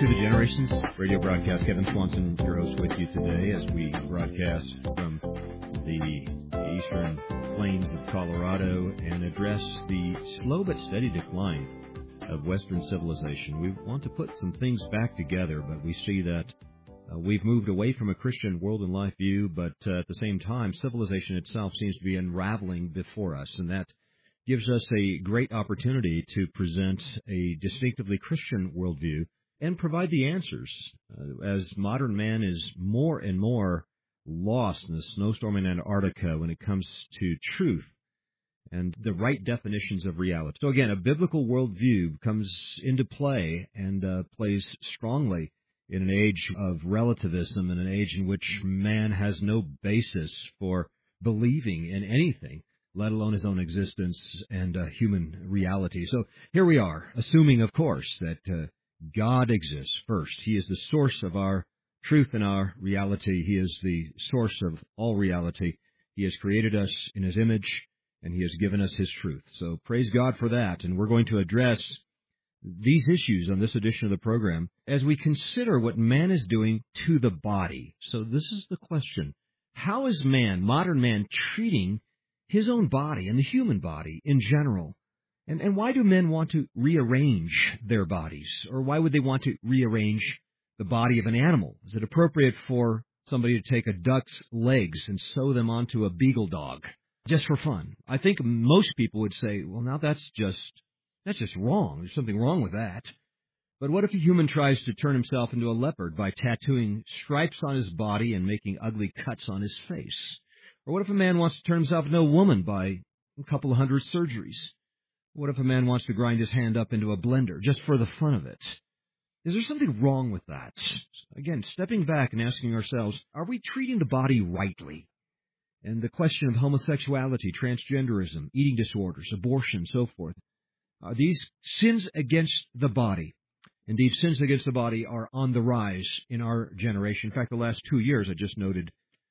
to the Generations radio broadcast. Kevin Swanson, your host, with you today as we broadcast from the eastern plains of Colorado and address the slow but steady decline of Western civilization. We want to put some things back together, but we see that we've moved away from a Christian world and life view, but at the same time, civilization itself seems to be unraveling before us, and that gives us a great opportunity to present a distinctively Christian worldview and provide the answers. As modern man is more and more lost in the snowstorm in Antarctica when it comes to truth and the right definitions of reality. So again, a biblical worldview comes into play and plays strongly in an age of relativism, in an age in which man has no basis for believing in anything, let alone his own existence and human reality. So here we are, assuming, of course, that God exists first. He is the source of our truth and our reality. He is the source of all reality. He has created us in His image, and He has given us His truth. So praise God for that. And we're going to address these issues on this edition of the program as we consider what man is doing to the body. So this is the question. How is man, modern man, treating his own body and the human body in general? And why do men want to rearrange their bodies? Or why would they want to rearrange the body of an animal? Is it appropriate for somebody to take a duck's legs and sew them onto a beagle dog just for fun? I think most people would say, well, now that's just wrong. There's something wrong with that. But what if a human tries to turn himself into a leopard by tattooing stripes on his body and making ugly cuts on his face? Or what if a man wants to turn himself into a woman by a couple of hundred surgeries? What if a man wants to grind his hand up into a blender just for the fun of it? Is there something wrong with that? Again, stepping back and asking ourselves, are we treating the body rightly? And the question of homosexuality, transgenderism, eating disorders, abortion, so forth, are these sins against the body? Indeed, sins against the body are on the rise in our generation. In fact, the last 2 years, I just noted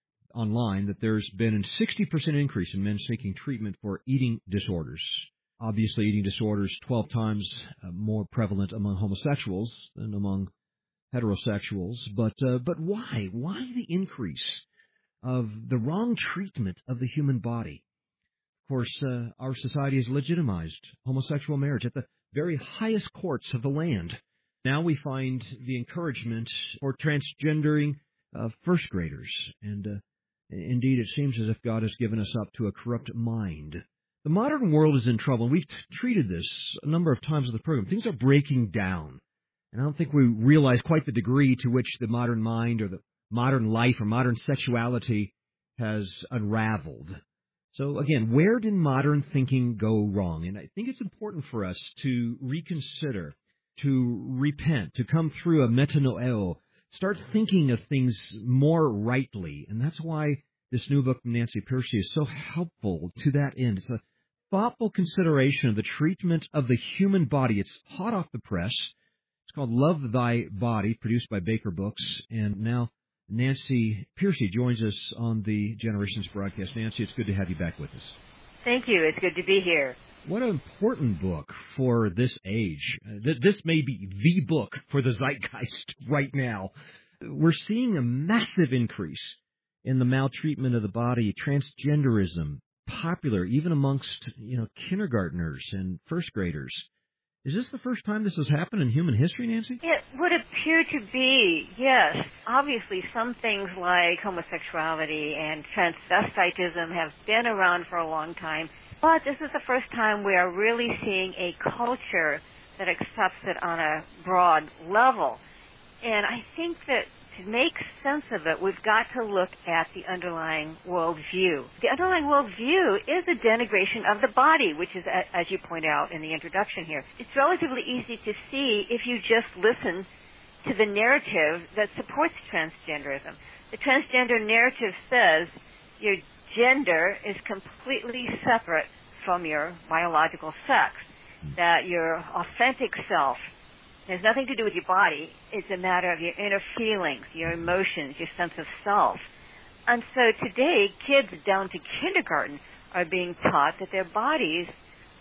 online that there's been a 60% increase in men seeking treatment for eating disorders. Obviously, eating disorders 12 times more prevalent among homosexuals than among heterosexuals. But why? Why the increase of the wrong treatment of the human body? Of course, our society has legitimized homosexual marriage at the very highest courts of the land. Now we find the encouragement for transgendering first graders. And indeed, it seems as if God has given us up to a corrupt mind. The modern world is in trouble. We've treated this a number of times in the program. Things are breaking down. And I don't think we realize quite the degree to which the modern mind or the modern life or modern sexuality has unraveled. So again, where did modern thinking go wrong? And I think it's important for us to reconsider, to repent, to come through a metanoeo, start thinking of things more rightly. And that's why this new book from Nancy Pearcey is so helpful to that end. It's a thoughtful consideration of the treatment of the human body. It's hot off the press. It's called Love Thy Body, produced by Baker Books. And now Nancy Pearcey joins us on the Generations broadcast. Nancy, it's good to have you back with us. Thank you. It's good to be here. What an important book for this age. This may be the book for the zeitgeist right now. We're seeing a massive increase in the maltreatment of the body, transgenderism, popular even amongst, kindergartners and first graders. Is this the first time this has happened in human history, Nancy? It would appear to be, yes. Obviously, some things like homosexuality and transvestitism have been around for a long time, but this is the first time we are really seeing a culture that accepts it on a broad level. And I think that to make sense of it, we've got to look at the underlying worldview. The underlying worldview is a denigration of the body, which is, as you point out in the introduction here, it's relatively easy to see if you just listen to the narrative that supports transgenderism. The transgender narrative says your gender is completely separate from your biological sex, that your authentic self has nothing to do with your body. It's a matter of your inner feelings, your emotions, your sense of self. And so today, kids down to kindergarten are being taught that their bodies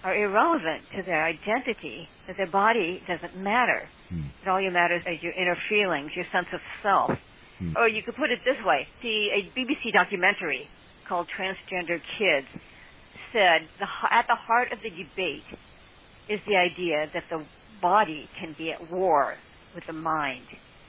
are irrelevant to their identity, that their body doesn't matter. That all you matters is your inner feelings, your sense of self. Or you could put it this way. A BBC documentary called Transgender Kids said at the heart of the debate is the idea that the body can be at war with the mind.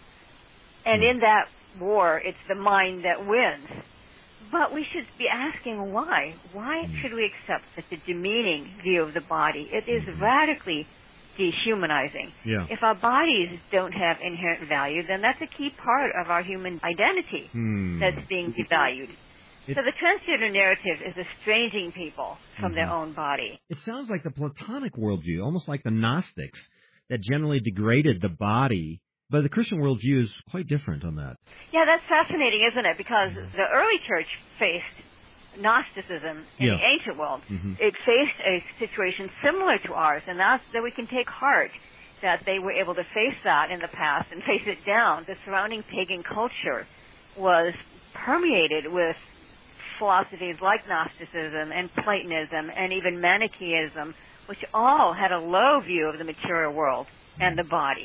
And in that war, it's the mind that wins. But we should be asking why. Why should we accept such a demeaning view of the body? It is radically dehumanizing. Yeah. If our bodies don't have inherent value, then that's a key part of our human identity that's being devalued. So the transgender narrative is estranging people from their own body. It sounds like the Platonic worldview, almost like the Gnostics, that generally degraded the body. But the Christian worldview is quite different on that. Yeah, that's fascinating, isn't it? Because the early church faced Gnosticism in the ancient world. It faced a situation similar to ours, and that's that we can take heart that they were able to face that in the past and face it down. The surrounding pagan culture was permeated with philosophies like Gnosticism and Platonism and even Manichaeism, which all had a low view of the material world and the body.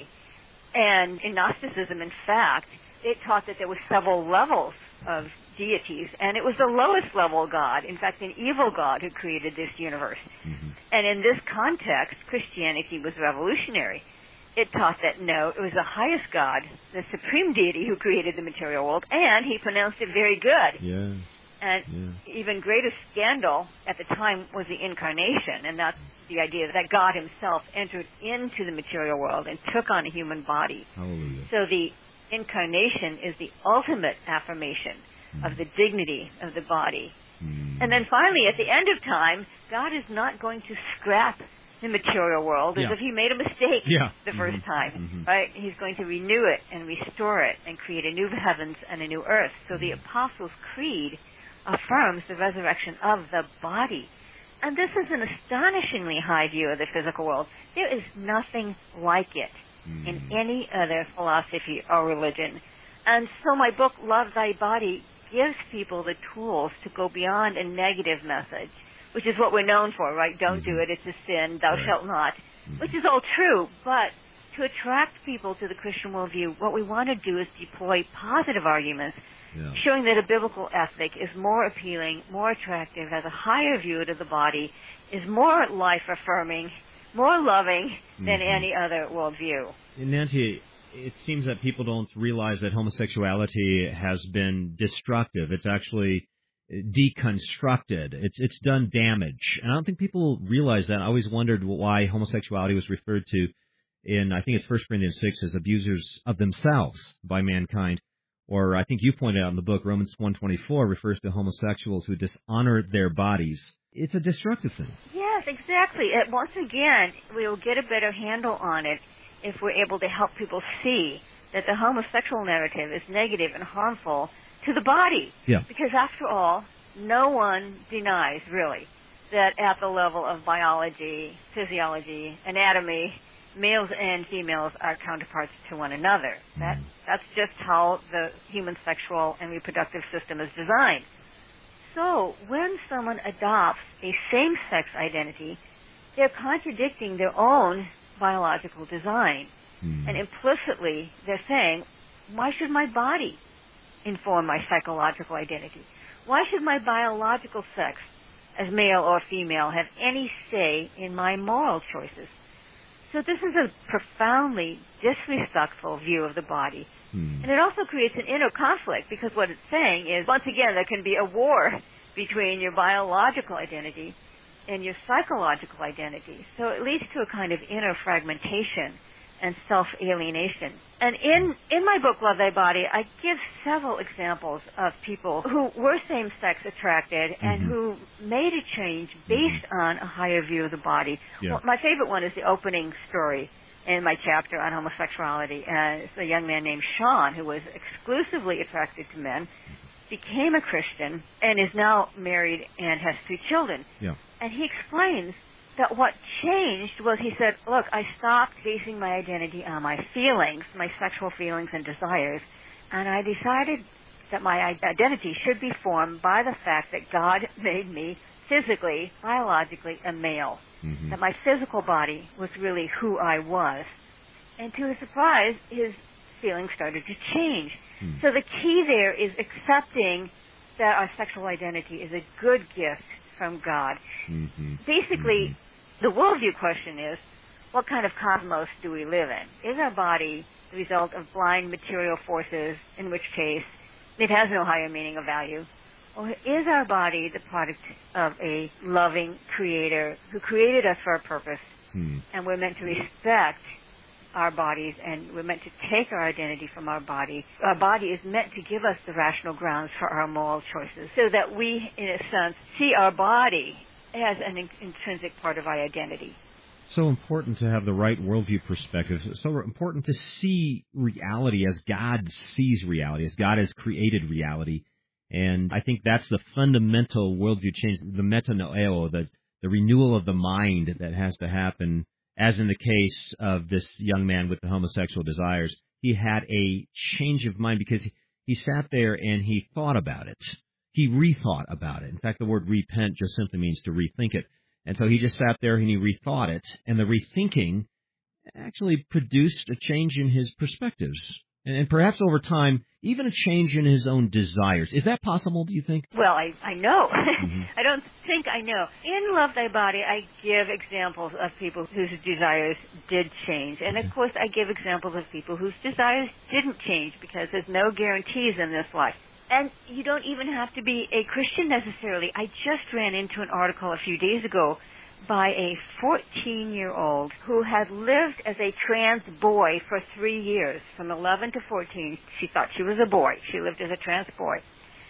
And in Gnosticism, in fact, it taught that there were several levels of deities, and it was the lowest level God, in fact, an evil God who created this universe. And in this context, Christianity was revolutionary. It taught that, no, it was the highest God, the supreme deity who created the material world, and he pronounced it very good. Yes. And even greater scandal at the time was the incarnation, and that's the idea that God himself entered into the material world and took on a human body. Hallelujah. So the incarnation is the ultimate affirmation of the dignity of the body. And then finally, at the end of time, God is not going to scrap the material world as if he made a mistake the first time, right? He's going to renew it and restore it and create a new heavens and a new earth. So the Apostles' Creed affirms the resurrection of the body. And this is an astonishingly high view of the physical world. There is nothing like it in any other philosophy or religion. And so my book, Love Thy Body, gives people the tools to go beyond a negative message, which is what we're known for, right? Don't do it, it's a sin, thou shalt not, which is all true. But to attract people to the Christian worldview, what we want to do is deploy positive arguments showing that a biblical ethic is more appealing, more attractive, has a higher view of the body, is more life-affirming, more loving than any other worldview. Nancy, it seems that people don't realize that homosexuality has been destructive. It's actually deconstructed. It's done damage. And I don't think people realize that. I always wondered why homosexuality was referred to in, I think it's 1 Corinthians 6, as abusers of themselves by mankind. Or I think you pointed out in the book, Romans 1:24 refers to homosexuals who dishonor their bodies. It's a destructive thing. Yes, exactly. Once again, we will get a better handle on it if we're able to help people see that the homosexual narrative is negative and harmful to the body. Yeah. Because after all, no one denies, really, that at the level of biology, physiology, anatomy, males and females are counterparts to one another. That's just how the human sexual and reproductive system is designed. So when someone adopts a same-sex identity, they're contradicting their own biological design. And implicitly, they're saying, why should my body inform my psychological identity? Why should my biological sex, as male or female, have any say in my moral choices? So this is a profoundly disrespectful view of the body. And it also creates an inner conflict, because what it's saying is, once again, there can be a war between your biological identity and your psychological identity. So it leads to a kind of inner fragmentation and self-alienation. And in my book, Love Thy Body, I give several examples of people who were same-sex attracted and who made a change based on a higher view of the body. Well, my favorite one is the opening story in my chapter on homosexuality. It's a young man named Sean who was exclusively attracted to men, became a Christian, and is now married and has 3 children. And he explains that what changed was, he said, look, I stopped basing my identity on my feelings, my sexual feelings and desires, and I decided that my identity should be formed by the fact that God made me physically, biologically, a male. Mm-hmm. That my physical body was really who I was. And to his surprise, his feelings started to change. Mm. So the key there is accepting that our sexual identity is a good gift from God. Mm-hmm. Basically, the worldview question is, what kind of cosmos do we live in? Is our body the result of blind material forces, in which case it has no higher meaning or value? Or is our body the product of a loving creator who created us for a purpose, and we're meant to respect our bodies, and we're meant to take our identity from our body. Our body is meant to give us the rational grounds for our moral choices, so that we, in a sense, see our body as an intrinsic part of our identity. So important to have the right worldview perspective. So important to see reality as God sees reality, as God has created reality. And I think that's the fundamental worldview change, the metanoeo, the renewal of the mind that has to happen. As in the case of this young man with the homosexual desires, he had a change of mind because he sat there and he thought about it. He rethought about it. In fact, the word repent just simply means to rethink it. And so he just sat there and he rethought it, and the rethinking actually produced a change in his perspectives. And perhaps over time, even a change in his own desires. Is that possible, do you think? Well, I know. Mm-hmm. I don't think I know. In Love Thy Body, I give examples of people whose desires did change. And, of course, I give examples of people whose desires didn't change, because there's no guarantees in this life. And you don't even have to be a Christian necessarily. I just ran into an article a few days ago by a 14-year-old who had lived as a trans boy for 3 years. From 11 to 14, she thought she was a boy. She lived as a trans boy.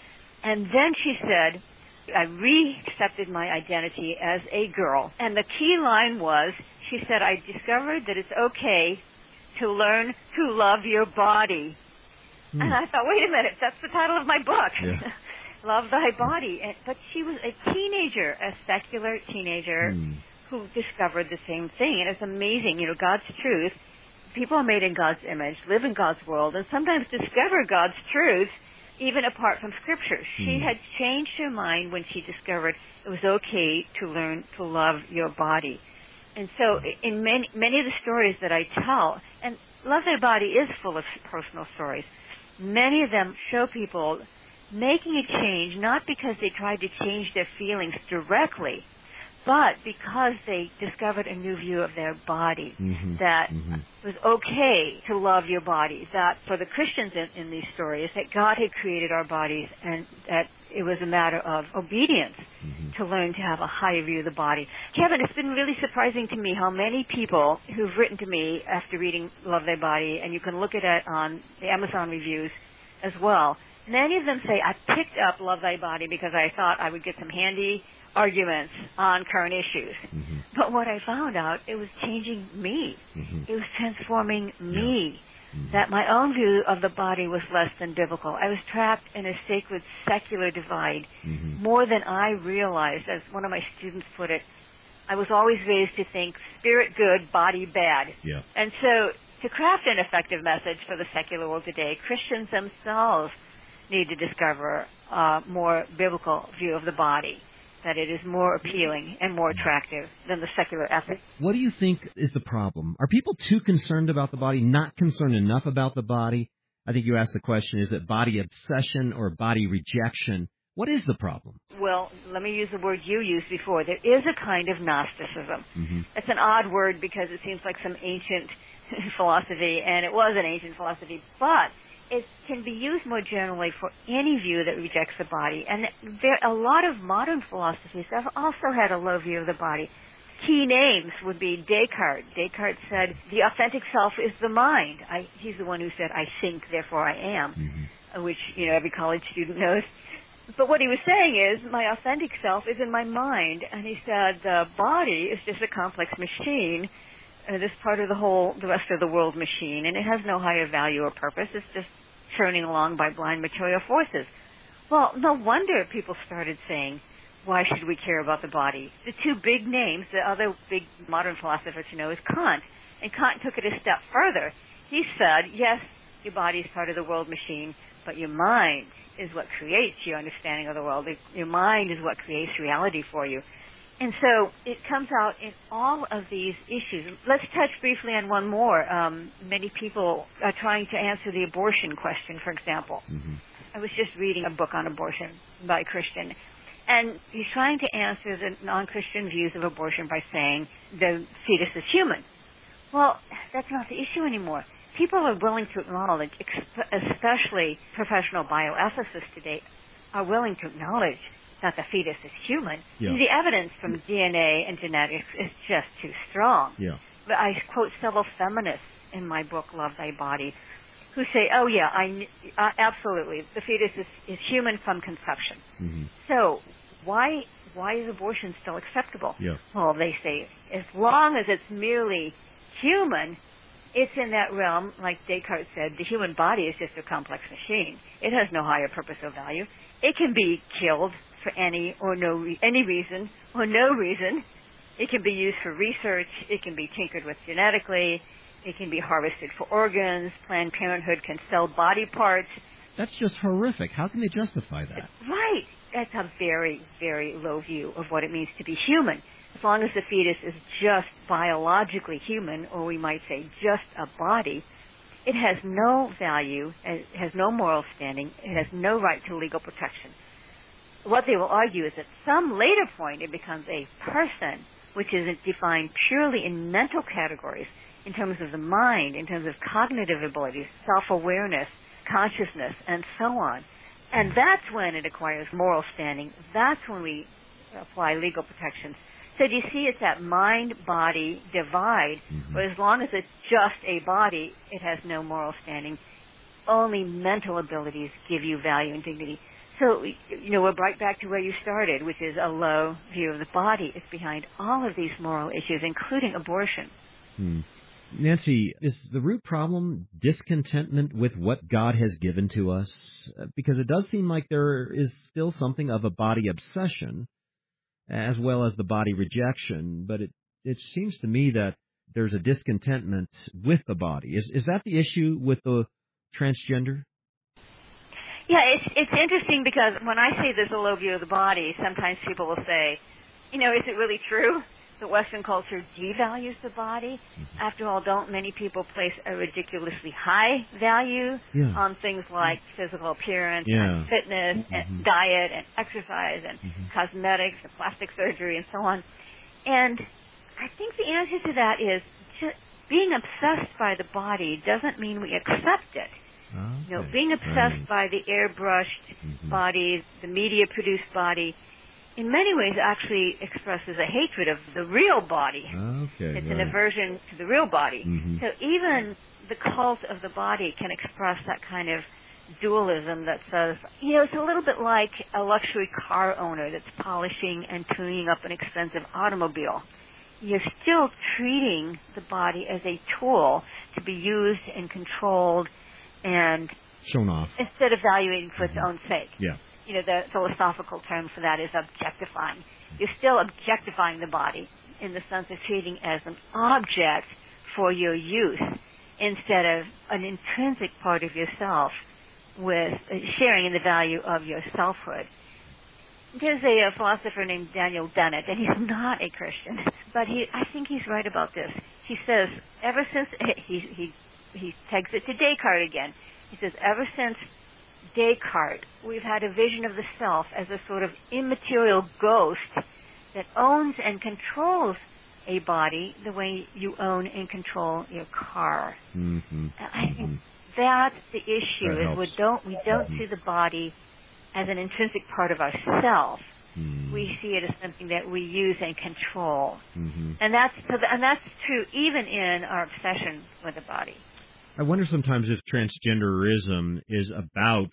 And then she said, I re-accepted my identity as a girl. And the key line was, she said, I discovered that it's okay to learn to love your body. And I thought, wait a minute, that's the title of my book. Yeah. Love Thy Body. But she was a teenager, a secular teenager who discovered the same thing. And it's amazing, God's truth. People are made in God's image, live in God's world, and sometimes discover God's truth even apart from Scripture. She had changed her mind when she discovered it was okay to learn to love your body. And so in many of the stories that I tell, and Love Thy Body is full of personal stories, many of them show people making a change not because they tried to change their feelings directly, but because they discovered a new view of their body, that was okay to love your body, that for the Christians in these stories, that God had created our bodies and that it was a matter of obedience to learn to have a higher view of the body. Kevin, it's been really surprising to me how many people who've written to me after reading Love Thy Body, and you can look at it on the Amazon reviews as well, many of them say, I picked up Love Thy Body because I thought I would get some handy arguments on current issues. But what I found out, it was changing me. It was transforming me. That my own view of the body was less than biblical. I was trapped in a sacred secular divide more than I realized. As one of my students put it, I was always raised to think spirit good, body bad. Yeah. And so to craft an effective message for the secular world today, Christians themselves need to discover a more biblical view of the body, that it is more appealing and more attractive than the secular ethic. What do you think is the problem? Are people too concerned about the body, not concerned enough about the body? I think you asked the question, is it body obsession or body rejection? What is the problem? Well, let me use the word you used before. There is a kind of Gnosticism. It's an odd word because it seems like some ancient philosophy, and it was an ancient philosophy, but it can be used more generally for any view that rejects the body. And a lot of modern philosophies have also had a low view of the body. Key names would be Descartes. Descartes said, the authentic self is the mind. He's the one who said, I think, therefore I am, which, every college student knows. But what he was saying is, my authentic self is in my mind. And he said, the body is just a complex machine, this part of the rest of the world machine, and it has no higher value or purpose. It's just churning along by blind material forces. Well, no wonder people started saying, why should we care about the body? The two big names, the other big modern philosopher to know is Kant. And Kant took it a step further. He said, yes, your body is part of the world machine, but your mind is what creates your understanding of the world. Your mind is what creates reality for you. And so it comes out in all of these issues. Let's touch briefly on one more. Many people are trying to answer the abortion question, for example. Mm-hmm. I was just reading a book on abortion by a Christian, and he's trying to answer the non-Christian views of abortion by saying the fetus is human. Well, that's not the issue anymore. People are willing to acknowledge, especially professional bioethicists today, are willing to acknowledge that the fetus is human. Yeah. The evidence from DNA and genetics is just too strong. Yeah. But I quote several feminists in my book, Love Thy Body, who say, oh, yeah, absolutely, the fetus is human from conception. Mm-hmm. So why is abortion still acceptable? Yeah. Well, they say, as long as it's merely human, it's in that realm, like Descartes said, the human body is just a complex machine. It has no higher purpose or value. It can be killed for any reason or no reason. It can be used for research. It can be tinkered with genetically. It can be harvested for organs. Planned Parenthood can sell body parts. That's just horrific. How can they justify that? Right. That's a very, very low view of what it means to be human. As long as the fetus is just biologically human, or we might say just a body, it has no value, it has no moral standing, it has no right to legal protection. What they will argue is at some later point it becomes a person, which is defined purely in mental categories, in terms of the mind, in terms of cognitive abilities, self-awareness, consciousness, and so on. And that's when it acquires moral standing. That's when we apply legal protections. So do you see it's that mind-body divide, where as long as it's just a body, it has no moral standing. Only mental abilities give you value and dignity. So, we're right back to where you started, which is a low view of the body. It's behind all of these moral issues, including abortion. Nancy, is the root problem discontentment with what God has given to us? Because it does seem like there is still something of a body obsession, as well as the body rejection, but it seems to me that there's a discontentment with the body. Is that the issue with the transgender? Yeah, it's interesting because when I say there's a low view of the body, sometimes people will say, is it really true that Western culture devalues the body? Mm-hmm. After all, don't many people place a ridiculously high value on things like physical appearance and fitness and diet and exercise and cosmetics and plastic surgery and so on? And I think the answer to that is just being obsessed by the body doesn't mean we accept it. Okay. Being obsessed by the airbrushed body, the media-produced body, in many ways actually expresses a hatred of the real body. Okay, it's an aversion to the real body. Mm-hmm. So even the cult of the body can express that kind of dualism that says, it's a little bit like a luxury car owner that's polishing and tuning up an expensive automobile. You're still treating the body as a tool to be used and controlled and shown off, instead of valuing for its own sake. Yeah. The philosophical term for that is objectifying. You're still objectifying the body in the sense of treating it as an object for your use instead of an intrinsic part of yourself with sharing in the value of your selfhood. There's a philosopher named Daniel Dennett, and he's not a Christian, but I think he's right about this. He says, ever since, he takes it to Descartes again. He says, ever since Descartes, we've had a vision of the self as a sort of immaterial ghost that owns and controls a body the way you own and control your car. Mm-hmm. I think that's the issue. Is we don't see the body as an intrinsic part of ourself. Mm-hmm. We see it as something that we use and control, and that's true even in our obsession with the body. I wonder sometimes if transgenderism is about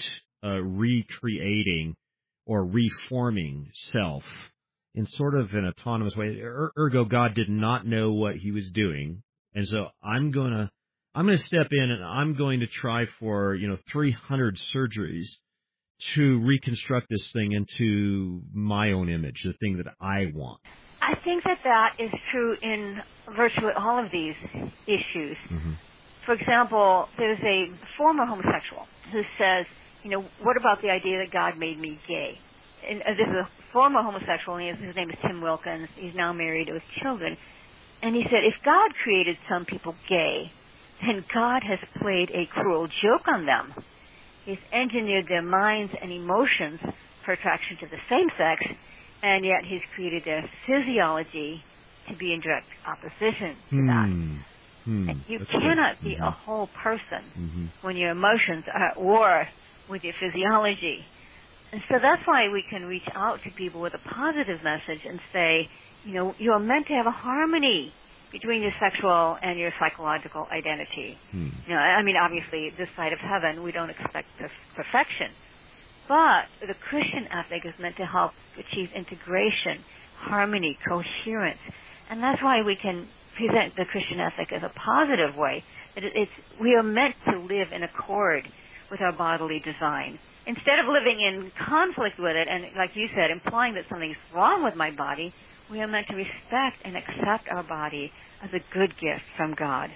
recreating or reforming self in sort of an autonomous way. Ergo, God did not know what he was doing, and so I'm going to step in and I'm going to try for 300 surgeries to reconstruct this thing into my own image, the thing that I want. I think that is true in virtually all of these issues. Mm-hmm. For example, there's a former homosexual who says, what about the idea that God made me gay? And this is a former homosexual, and his name is Tim Wilkins. He's now married with children. And he said, if God created some people gay, then God has played a cruel joke on them. He's engineered their minds and emotions for attraction to the same sex, and yet he's created their physiology to be in direct opposition to that. And you cannot be a whole person when your emotions are at war with your physiology. And so that's why we can reach out to people with a positive message and say, you're meant to have a harmony between your sexual and your psychological identity. Obviously, this side of heaven, we don't expect perfection. But the Christian ethic is meant to help achieve integration, harmony, coherence. And that's why we can present the Christian ethic as a positive way. That we are meant to live in accord with our bodily design. Instead of living in conflict with it, and like you said, implying that something's wrong with my body, we are meant to respect and accept our body as a good gift from God.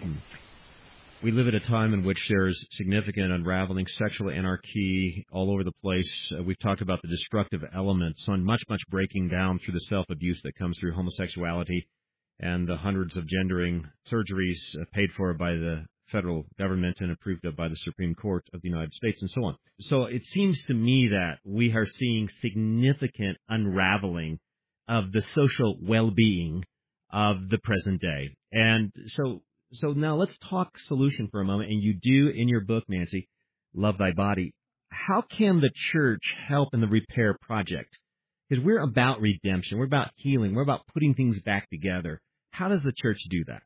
We live at a time in which there's significant unraveling, sexual anarchy all over the place. We've talked about the destructive elements on much breaking down through the self-abuse that comes through homosexuality and the hundreds of gendering surgeries paid for by the federal government and approved of by the Supreme Court of the United States and so on. So it seems to me that we are seeing significant unraveling of the social well-being of the present day. And so now let's talk solution for a moment. And you do in your book, Nancy, Love Thy Body. How can the church help in the repair project? Because we're about redemption. We're about healing. We're about putting things back together. How does the church do that?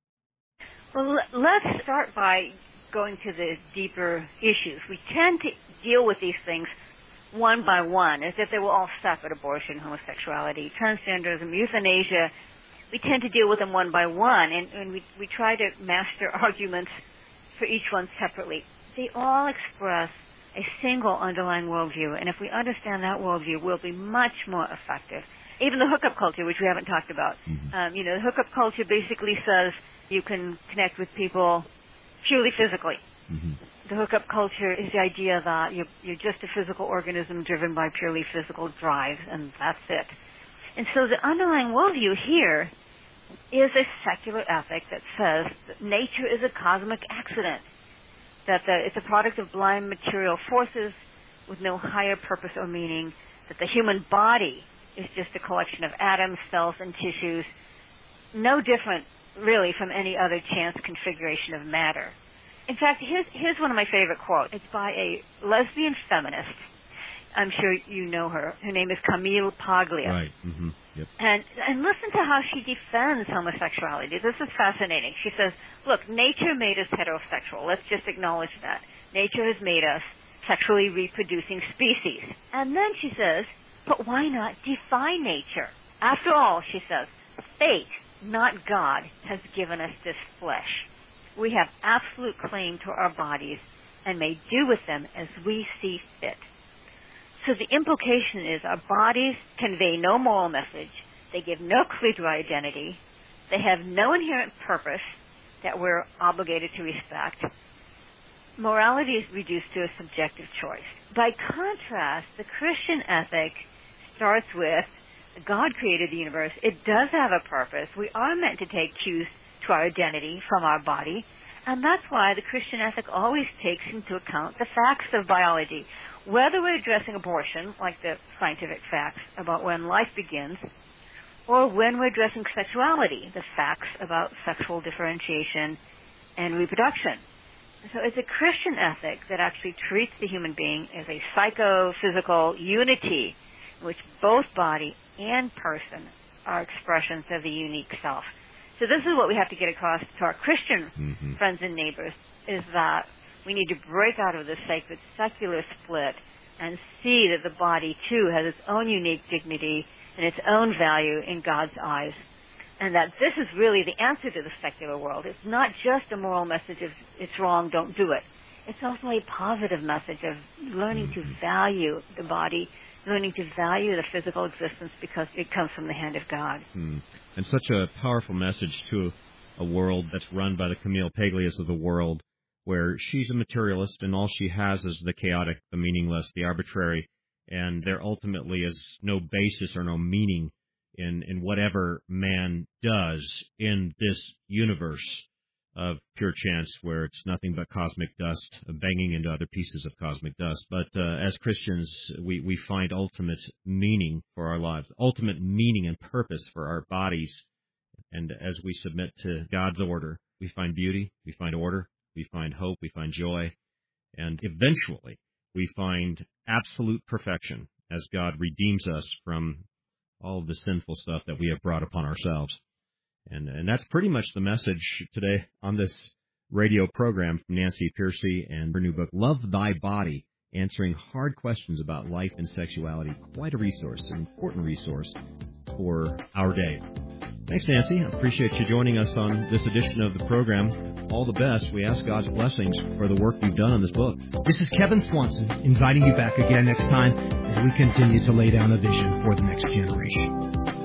Well, let's start by going to the deeper issues. We tend to deal with these things one by one, as if they were all separate: abortion, homosexuality, transgenderism, euthanasia. We tend to deal with them one by one, and we try to master arguments for each one separately. They all express a single underlying worldview, and if we understand that worldview, we'll be much more effective. Even the hookup culture, which we haven't talked about. The hookup culture basically says you can connect with people purely physically. The hookup culture is the idea that you're just a physical organism driven by purely physical drives, and that's it. And so the underlying worldview here is a secular ethic that says that nature is a cosmic accident, that it's a product of blind material forces with no higher purpose or meaning, that the human body is just a collection of atoms, cells, and tissues, no different, really, from any other chance configuration of matter. In fact, here's one of my favorite quotes. It's by a lesbian feminist. I'm sure you know her. Her name is Camille Paglia. Right. Yep. And listen to how she defends homosexuality. This is fascinating. She says, look, nature made us heterosexual. Let's just acknowledge that. Nature has made us sexually reproducing species. And then she says, but why not defy nature? After all, she says, fate, not God, has given us this flesh. We have absolute claim to our bodies and may do with them as we see fit. So the implication is our bodies convey no moral message. They give no clue to our identity. They have no inherent purpose that we're obligated to respect. Morality is reduced to a subjective choice. By contrast, the Christian ethic starts with God created the universe. It does have a purpose. We are meant to take cues to our identity from our body. And that's why the Christian ethic always takes into account the facts of biology. Whether we're addressing abortion, like the scientific facts about when life begins, or when we're addressing sexuality, the facts about sexual differentiation and reproduction. So it's a Christian ethic that actually treats the human being as a psychophysical unity in which both body and person are expressions of the unique self. So this is what we have to get across to our Christian friends and neighbors, is that we need to break out of the sacred secular split and see that the body, too, has its own unique dignity and its own value in God's eyes. And that this is really the answer to the secular world. It's not just a moral message of it's wrong, don't do it. It's also a positive message of learning to value the body, learning to value the physical existence because it comes from the hand of God. And such a powerful message to a world that's run by the Camille Paglias of the world, where she's a materialist and all she has is the chaotic, the meaningless, the arbitrary, and there ultimately is no basis or no meaning in whatever man does in this universe of pure chance where it's nothing but cosmic dust banging into other pieces of cosmic dust. But as Christians, we find ultimate meaning for our lives, ultimate meaning and purpose for our bodies. And as we submit to God's order, we find beauty, we find order, we find hope, we find joy, and eventually we find absolute perfection as God redeems us from all of the sinful stuff that we have brought upon ourselves. And that's pretty much the message today on this radio program from Nancy Pearcey and her new book, Love Thy Body, answering hard questions about life and sexuality. Quite a resource, an important resource for our day. Thanks, Nancy. I appreciate you joining us on this edition of the program. All the best. We ask God's blessings for the work you've done on this book. This is Kevin Swanson, inviting you back again next time as we continue to lay down a vision for the next generation.